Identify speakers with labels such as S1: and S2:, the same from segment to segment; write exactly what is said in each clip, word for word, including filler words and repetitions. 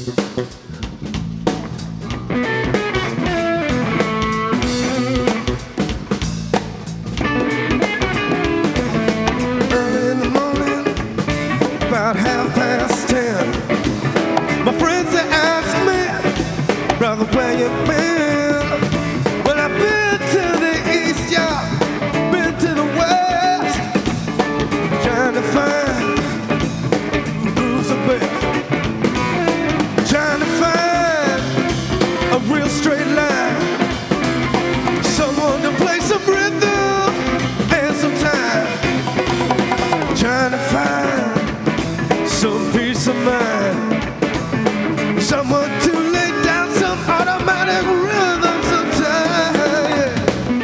S1: Early in the morning, about half past ten, my friends they ask me, brother, where you been? Well, I've been to the east, yeah, been to the west, trying to find who's the best, trying to find a real straight line, someone to play some rhythm and some time, trying to find some peace of mind, someone to lay down some automatic rhythm sometime,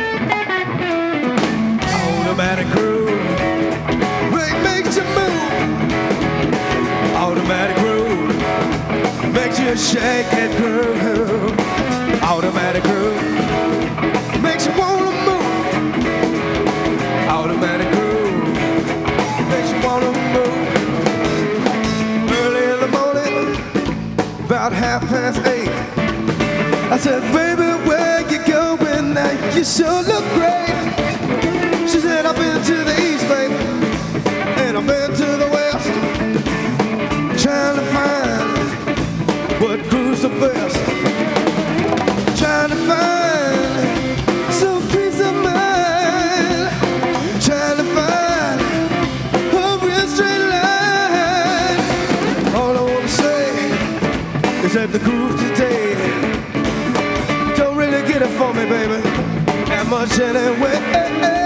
S1: yeah. Automatic groove, it makes you move. Automatic groove makes you shake and groove. Automatic groove makes you wanna move. Automatic groove makes you wanna move. Early in the morning, about half past eight, I said, baby, where you going now? You sure look great. She said, I've been to the east, baby, and I've been to the west, trying to find what grooves the best, trying to find some peace of mind, trying to find a real straight line. All I want to say is that the groove today don't really get it for me, baby, that much anyway.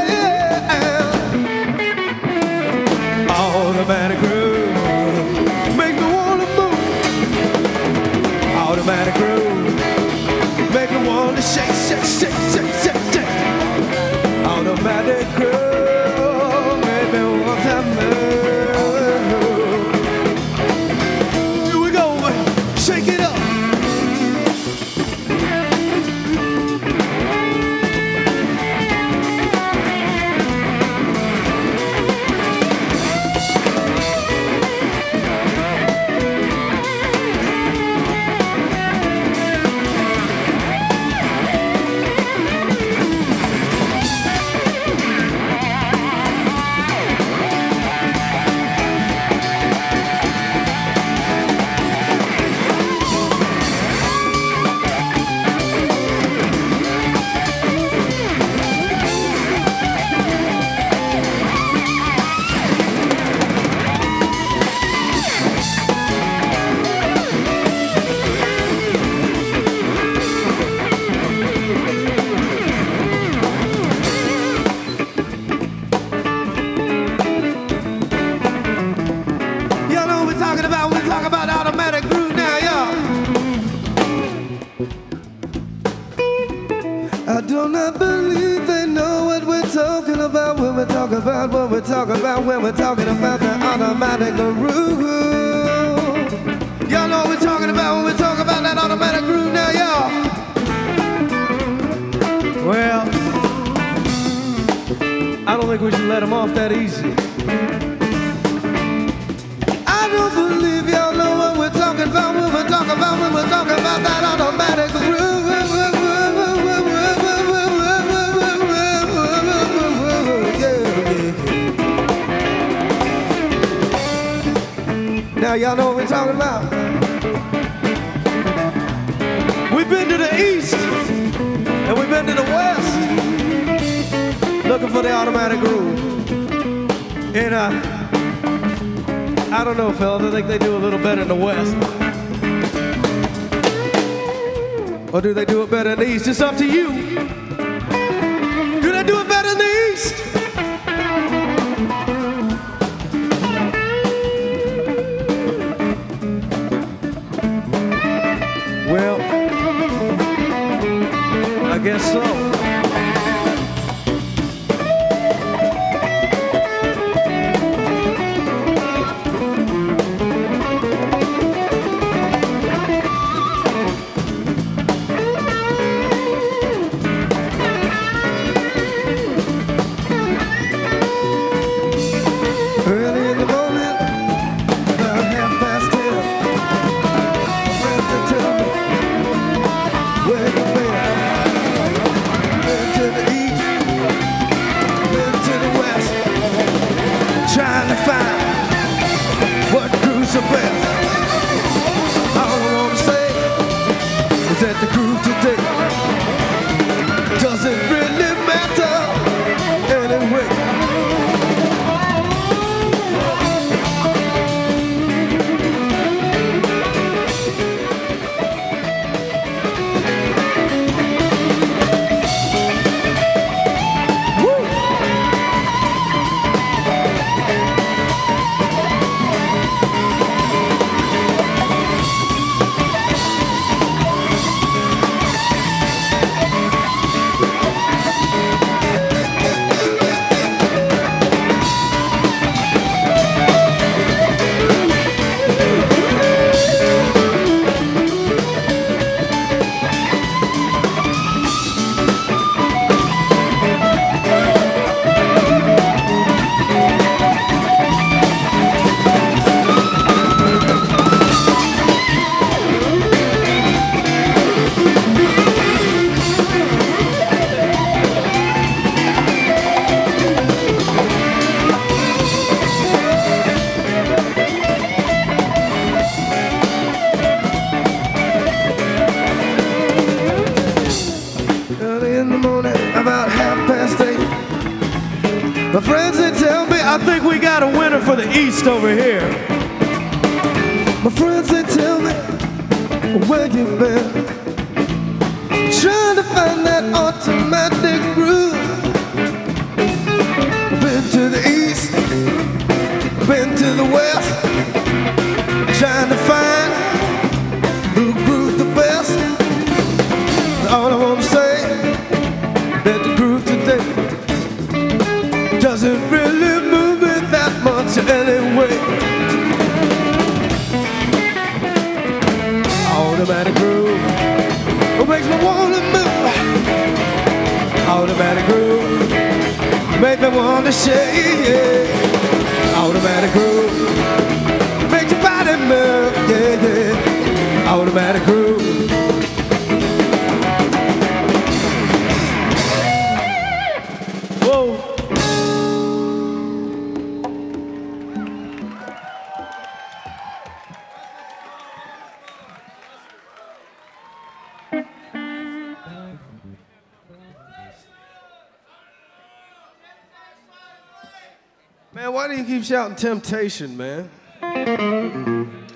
S1: Automatic groove make me wanna move. Automatic groove make me wanna shake, shake, shake, shake, shake, shake. Automatic groove make me wanna move. Here we go, shake it up. I do not believe they know what we're talking about when we're talking about what we're talking about when we're talking about the automatic groove. Y'all know what we're talking about when we're talking about that automatic groove now, y'all. Well, I don't think we should let them off that easy. I don't believe y'all know what we're talking about when we're talking about when we're talking about that automatic groove. Now y'all know what we're talking about. We've been to the east and we've been to the west, looking for the automatic groove. And uh, I don't know, fellas, I think they do a little better in the west. Or do they do it better in the east? It's up to you. Do they do it better in the east? Well, I guess so. Early in the morning, about half past ten, my we got a winner for the East over here. My friends, they tell me where you've been, trying to find that automatic groove. Been to the East, been to the West, trying to find who grooved the best. All I want to say, that the groove today doesn't really move me that much anyway. Automatic groove makes me wanna move. Automatic groove makes me wanna shake. Automatic groove makes your body move. Yeah, yeah. Automatic groove. Man, why do you keep shouting Temptation, man?